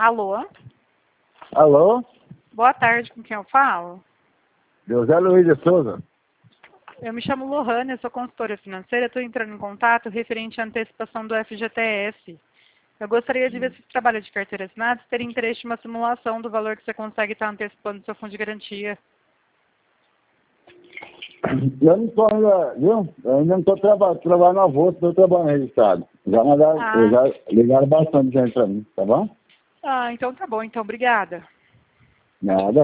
Alô? Alô? Boa tarde, com quem eu falo? José Luiz de Souza. Eu me chamo Lohane, eu sou consultora financeira, estou entrando em contato referente à antecipação do FGTS. Eu gostaria de ver se o trabalho de carteira assinada teria interesse em uma simulação do valor que você consegue estar antecipando do seu fundo de garantia. Eu não estou ainda, viu? Eu ainda não estou trabalhando na bolsa, estou trabalhando registrado. Já ligaram bastante gente para mim, tá bom? Então tá bom, então obrigada. Nada.